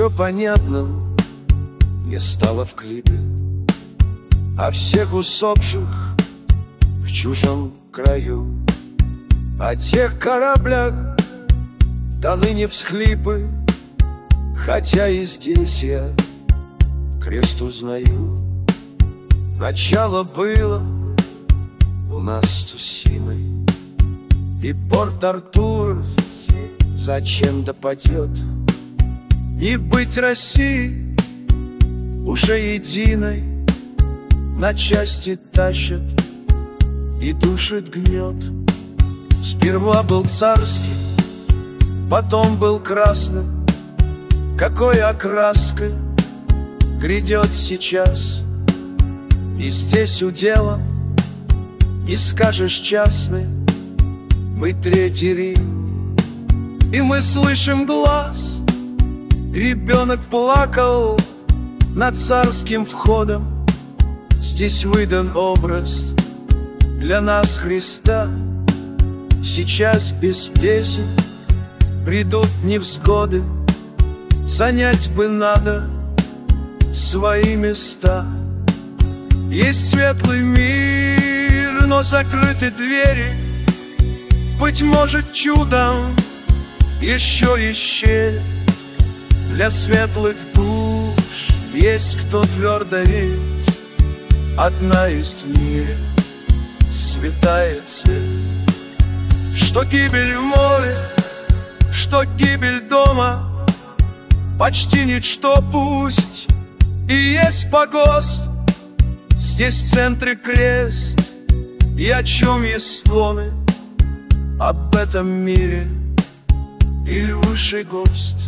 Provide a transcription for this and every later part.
все понятным мне стало в клипе о всех усопших в чужом краю, о тех кораблях до ныне всхлипы, хотя и здесь я крест узнаю. Начало было у нас с Цусимой, и Порт-Артур зачем допадет, и быть России уже единой на части тащит и душит гнет. Сперва был царский, потом был красный, какой окраской грядет сейчас. И здесь уделом не скажешь частный, мы Третий Рим. И мы слышим глаз, ребенок плакал над царским входом. Здесь выдан образ для нас Христа. Сейчас без песен придут невзгоды, занять бы надо свои места. Есть светлый мир, но закрыты двери. Быть может, чудом еще и щель. Для светлых душ есть кто твердо верит. Одна есть в мире святая цель, что гибель в море, что гибель дома почти ничто, пусть и есть погост. Здесь в центре крест, и о чем есть стоны об этом мире или высший гость.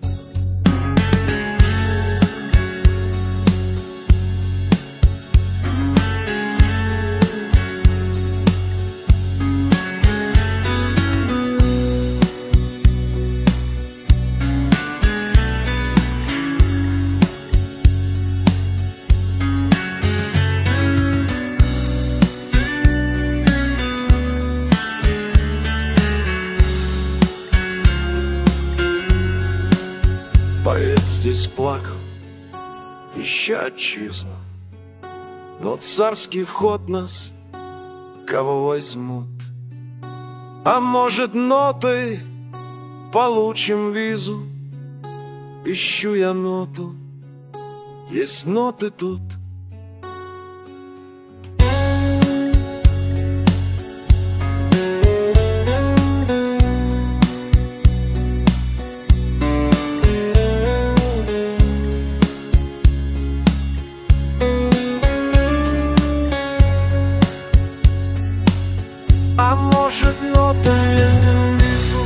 Поэт здесь плакал, ища отчизну, но царский вход нас кого возьмут. А может, нотой получим визу? Ищу я ноту, есть ноты тут. А может, ноты есть визу?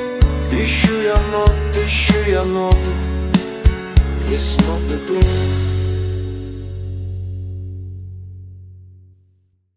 Ищу я ноту, есть ноты тут.